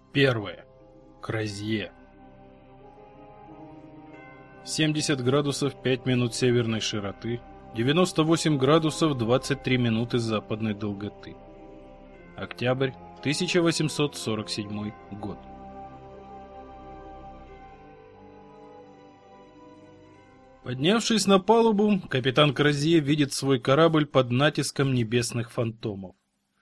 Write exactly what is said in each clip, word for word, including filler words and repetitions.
Первое. Кразье. семьдесят градусов пять минут северной широты, девяносто восемь градусов двадцать три минуты западной долготы. Октябрь тысяча восемьсот сорок седьмой год. Поднявшись на палубу, капитан Кразье видит свой корабль под натиском небесных фантомов.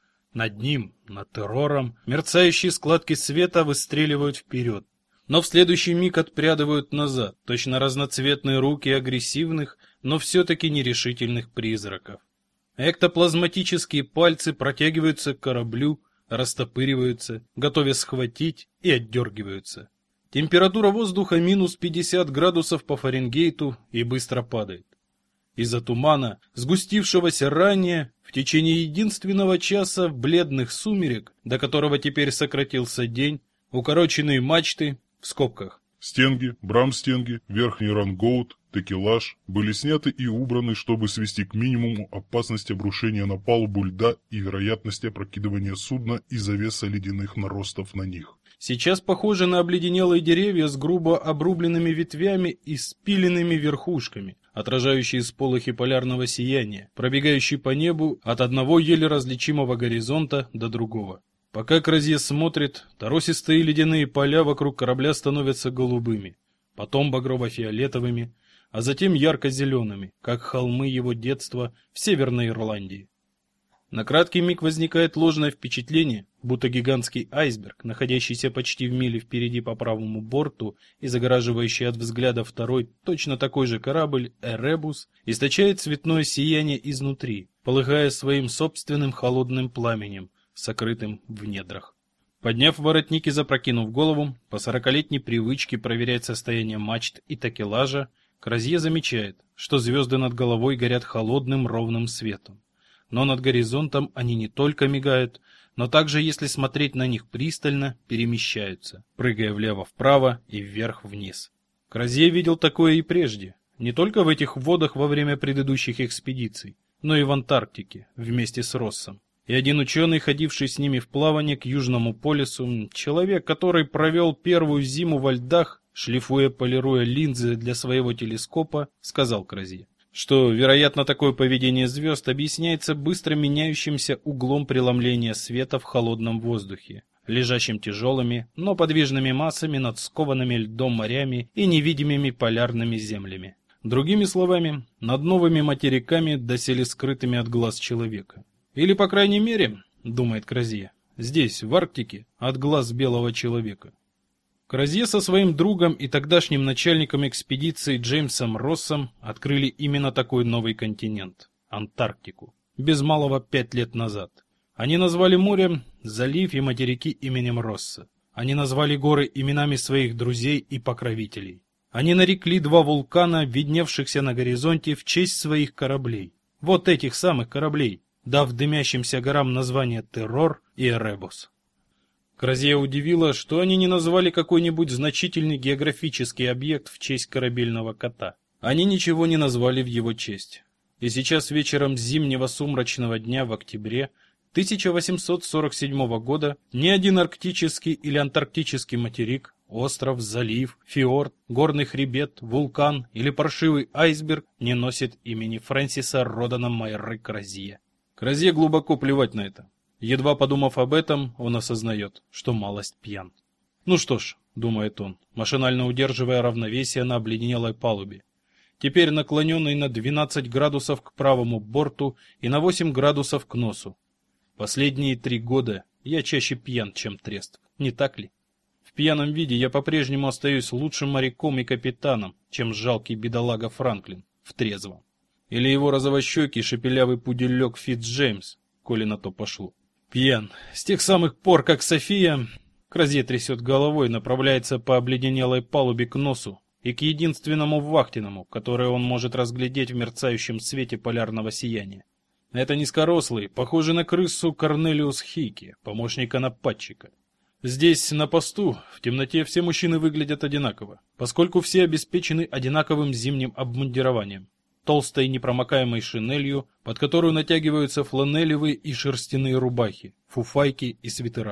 Над ним, над террором, мерцающие складки света выстреливают вперед, но в следующий миг отпрядывают назад, точно разноцветные руки агрессивных, но все-таки нерешительных призраков. Эктоплазматические пальцы протягиваются к кораблю, растопыриваются, готовя схватить, и отдергиваются. Температура воздуха минус пятьдесят градусов по Фаренгейту и быстро падает. Из-за тумана, сгустившегося ранее, в течение единственного часа бледных сумерек, до которого теперь сократился день, укороченные мачты, в скобках, стенги, брамстенги, верхний рангоут, текелаж были сняты и убраны, чтобы свести к минимуму опасность обрушения на палубу льда и вероятность опрокидывания судна из-за веса ледяных наростов на них. Сейчас похожи на обледенелые деревья с грубо обрубленными ветвями и спиленными верхушками, отражающие сполохи полярного сияния, пробегающие по небу от одного еле различимого горизонта до другого. Пока Кразье смотрит, торосистые ледяные поля вокруг корабля становятся голубыми, потом багрово-фиолетовыми, а затем ярко-зелеными, как холмы его детства в Северной Ирландии. На краткий миг возникает ложное впечатление, будто гигантский айсберг, находящийся почти в миле впереди по правому борту и загораживающий от взгляда второй, точно такой же корабль, Эребус, источает цветное сияние изнутри, полыхая своим собственным холодным пламенем, сокрытым в недрах. Подняв воротник и запрокинув голову, по сорокалетней привычке проверять состояние мачт и такелажа, Кразье замечает, что звезды над головой горят холодным ровным светом. Но над горизонтом они не только мигают, но также, если смотреть на них пристально, перемещаются, прыгая влево-вправо и вверх-вниз. Кразье видел такое и прежде, не только в этих водах во время предыдущих экспедиций, но и в Антарктике вместе с Россом. И один ученый, ходивший с ними в плавание к Южному полюсу, человек, который провел первую зиму во льдах, шлифуя, полируя линзы для своего телескопа, сказал Кразье, что, вероятно, такое поведение звезд объясняется быстро меняющимся углом преломления света в холодном воздухе, лежащим тяжелыми, но подвижными массами над скованными льдом морями и невидимыми полярными землями. Другими словами, над новыми материками, доселе скрытыми от глаз человека. Или, по крайней мере, думает Кразье, здесь, в Арктике, от глаз белого человека. Кразье со своим другом и тогдашним начальником экспедиции Джеймсом Россом открыли именно такой новый континент – Антарктику, без малого пять лет назад. Они назвали море, залив и материки именем Росса. Они назвали горы именами своих друзей и покровителей. Они нарекли два вулкана, видневшихся на горизонте, в честь своих кораблей. Вот этих самых кораблей, дав дымящимся горам названия Террор и Эребус. Кразье удивило, что они не назвали какой-нибудь значительный географический объект в честь корабельного кота. Они ничего не назвали в его честь. И сейчас вечером зимнего сумрачного дня в октябре тысяча восемьсот сорок седьмого года ни один арктический или антарктический материк, остров, залив, фьорд, горный хребет, вулкан или паршивый айсберг не носит имени Фрэнсиса Родана Майры Кразье. Кразье глубоко плевать на это. Едва подумав об этом, он осознает, что малость пьян. Ну что ж, думает он, машинально удерживая равновесие на обледенелой палубе, теперь наклоненный на двенадцать градусов к правому борту и на восемь градусов к носу. Последние три года я чаще пьян, чем трезв, не так ли? В пьяном виде я по-прежнему остаюсь лучшим моряком и капитаном, чем жалкий бедолага Франклин в трезвом. Или его розовощекий шепелявый пудельек Фитцджеймс, коли на то пошло. Пьян. С тех самых пор, как София... Кразье трясет головой, направляется по обледенелой палубе к носу и к единственному вахтенному, которое он может разглядеть в мерцающем свете полярного сияния. Это низкорослый, похожий на крысу Корнелиус Хейки, помощника нападчика. Здесь, на посту, в темноте все мужчины выглядят одинаково, поскольку все обеспечены одинаковым зимним обмундированием. Толстой непромокаемой шинелью, под которую натягиваются фланелевые и шерстяные рубахи, фуфайки и свитера.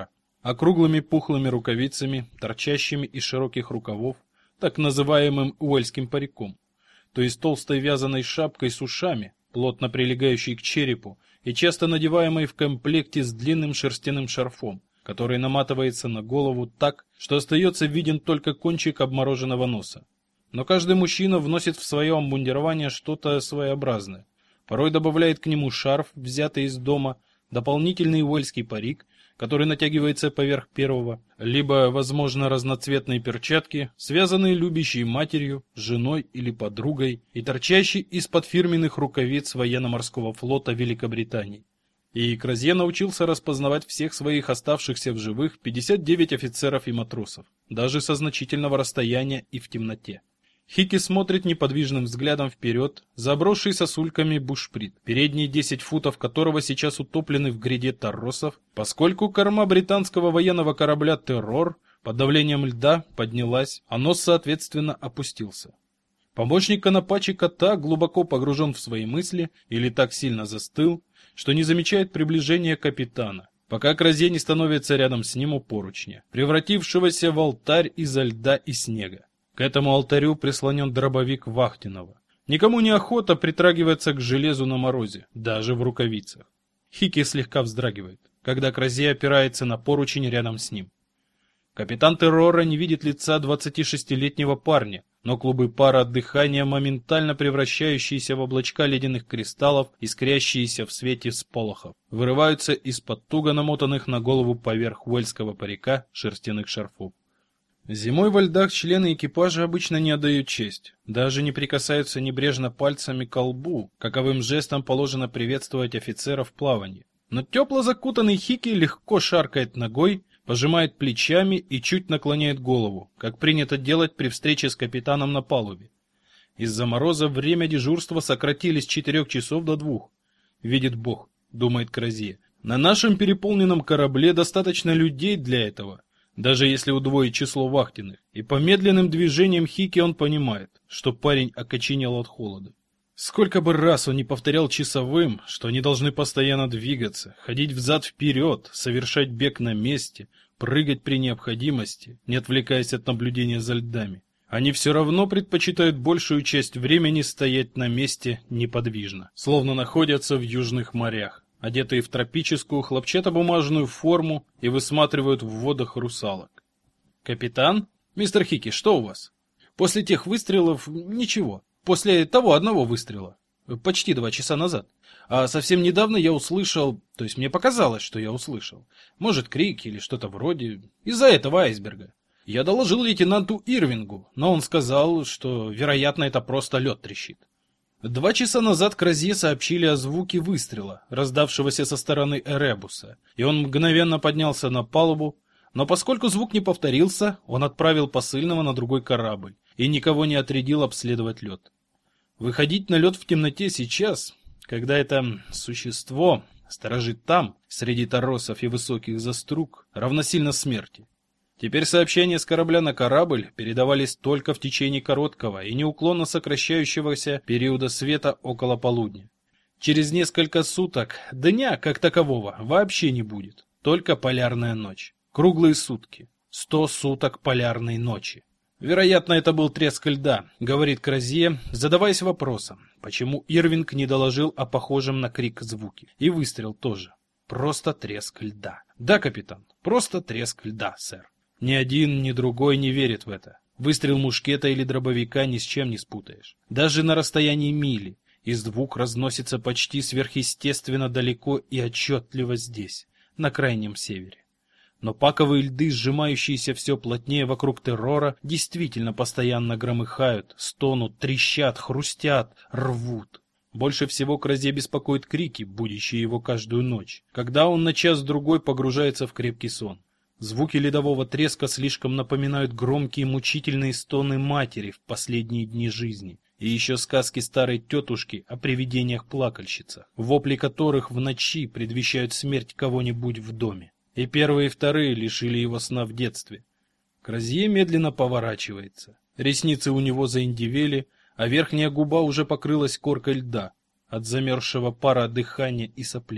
округлыми пухлыми рукавицами, торчащими из широких рукавов, так называемым уэльским париком, то есть толстой вязаной шапкой с ушами, плотно прилегающей к черепу и часто надеваемой в комплекте с длинным шерстяным шарфом, который наматывается на голову так, что остается виден только кончик обмороженного носа. Но каждый мужчина вносит в свое обмундирование что-то своеобразное. Порой добавляет к нему шарф, взятый из дома, дополнительный уэльский парик, который натягивается поверх первого, либо, возможно, разноцветные перчатки, связанные любящей матерью, женой или подругой и торчащие из-под фирменных рукавиц военно-морского флота Великобритании. И Кразье научился распознавать всех своих оставшихся в живых пятьдесят девять офицеров и матросов, даже со значительного расстояния и в темноте. Хики смотрит неподвижным взглядом вперед, забросший сосульками бушприт, передние десять футов которого сейчас утоплены в гряде торросов, поскольку корма британского военного корабля «Террор» под давлением льда поднялась, а нос, соответственно, опустился. Помощник конопатчика глубоко погружен в свои мысли или так сильно застыл, что не замечает приближения капитана, пока Кразье не становится рядом с ним у поручня, превратившегося в алтарь изо льда и снега. К этому алтарю прислонен дробовик вахтенного. Никому не охота притрагиваться к железу на морозе, даже в рукавицах. Хики слегка вздрагивает, когда Кразье опирается на поручень рядом с ним. Капитан Террора не видит лица двадцатишестилетнего парня, но клубы пара от дыхания, моментально превращающиеся в облачка ледяных кристаллов, искрящиеся в свете сполохов, вырываются из-под туго намотанных на голову поверх уэльского парика шерстяных шарфов. Зимой во льдах члены экипажа обычно не отдают честь, даже не прикасаются небрежно пальцами к лбу, каковым жестом положено приветствовать офицера в плавании. Но тепло закутанный Хики легко шаркает ногой, пожимает плечами и чуть наклоняет голову, как принято делать при встрече с капитаном на палубе. Из-за мороза время дежурства сократили с четырех часов до двух. Видит Бог, думает Кразье. На нашем переполненном корабле достаточно людей для этого. Даже если удвоить число вахтенных, и по медленным движениям Хики он понимает, что парень окоченел от холода. Сколько бы раз он не повторял часовым, что они должны постоянно двигаться, ходить взад-вперед, совершать бег на месте, прыгать при необходимости, не отвлекаясь от наблюдения за льдами. Они все равно предпочитают большую часть времени стоять на месте неподвижно, словно находятся в южных морях, одетые в тропическую хлопчатобумажную форму и высматривают в водах русалок. «Капитан? Мистер Хики, что у вас?» «После тех выстрелов ничего. После того одного выстрела. Почти два часа назад. А совсем недавно я услышал, то есть мне показалось, что я услышал. Может, крик или что-то вроде, из-за этого айсберга. Я доложил лейтенанту Ирвингу, но он сказал, что, вероятно, это просто лед трещит. Два часа назад Кразье сообщили о звуке выстрела, раздавшегося со стороны Эребуса, и он мгновенно поднялся на палубу, но поскольку звук не повторился, он отправил посыльного на другой корабль и никого не отрядил обследовать лед. Выходить на лед в темноте сейчас, когда это существо сторожит там, среди торосов и высоких заструг, равносильно смерти. Теперь сообщения с корабля на корабль передавались только в течение короткого и неуклонно сокращающегося периода света около полудня. Через несколько суток дня, как такового, вообще не будет, только полярная ночь. Круглые сутки. Сто суток полярной ночи. Вероятно, это был треск льда, говорит Кразье, задаваясь вопросом, почему Ирвинг не доложил о похожем на крик звуке. И выстрел тоже. Просто треск льда. Да, капитан, просто треск льда, сэр. Ни один, ни другой не верит в это. Выстрел мушкета или дробовика ни с чем не спутаешь. Даже на расстоянии мили. И звук разносится почти сверхъестественно далеко и отчетливо здесь, на крайнем севере. Но паковые льды, сжимающиеся все плотнее вокруг Террора, действительно постоянно громыхают, стонут, трещат, хрустят, рвут. Больше всего Кразье беспокоит крики, будящие его каждую ночь, когда он на час-другой погружается в крепкий сон. Звуки ледового треска слишком напоминают громкие мучительные стоны матери в последние дни жизни. И еще сказки старой тетушки о привидениях-плакальщицах, вопли которых в ночи предвещают смерть кого-нибудь в доме. И первые и вторые лишили его сна в детстве. Кразье медленно поворачивается. Ресницы у него заиндевели, а верхняя губа уже покрылась коркой льда от замерзшего пара дыхания и соплей.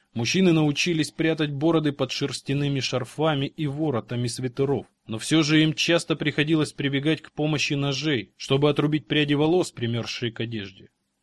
Мужчины научились прятать бороды под шерстяными шарфами и воротами свитеров, но все же им часто приходилось прибегать к помощи ножей, чтобы отрубить пряди волос, примерзшие к одежде.